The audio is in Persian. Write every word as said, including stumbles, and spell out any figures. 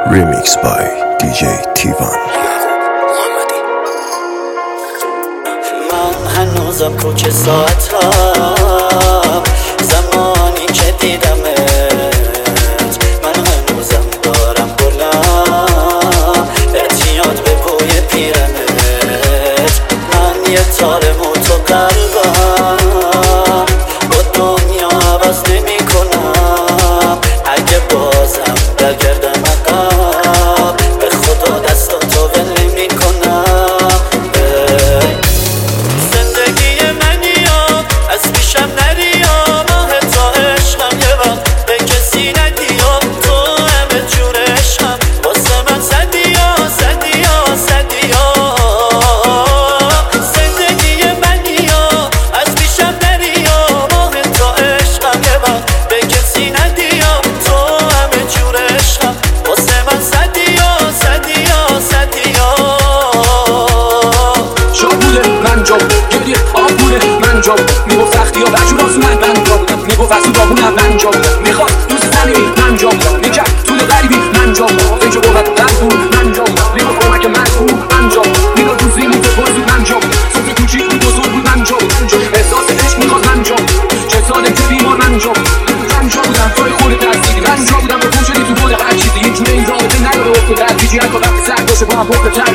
Remix by دی جی تیوان. من هنوزم کوچه ساعتم زمانی که دیدمت، من هنوزم دارم بلند اعتیاد به بوی پیرنت. من یه تار موت و قلبم با دنیا عوض نمی کنم. اگه بازم برگردم عقب به خدا دستاتو ول نمی کنم. زندگی منی ها از پیشم نری ها، ماه تا عشقم یه وقت به کسی ندی ها. تو همه جور عشقم واسه من زدی ها زدی ها زدی ها. زندگی منی ها از پیشم نری ها، ماه تا عشقم یه وقت به کسی ندی ها. تو همه جور عشقم واسه من زدی ها زدی ها زدی ها. شابوله من جا گریه آبوله من جا میگفت سختی ها بجور آسونن من جا بودم، میگفت از تو داغونم من جا بودم، میخواد دوست زنی من جا بودم، میکرد طول غریبی من جا بودم، اینجا قوت قلب بود من جا بودم، میگفت کمک من بود من جا بودم، میداد دوستی موت بازود من جا بودم، صبح کوچیک بود بزرگ بود من جا بودم، احساس عشق میخواد من جا بودم، چه سالم که بیمار من جا بودم من جا بودم، توی خود ترسیدی من جا بودم، به تو شدی تو بود هر چیزی هیچ جونه این رابطه نداره افتاد در پیچی هر کار وقتی سر باشه با هم پخته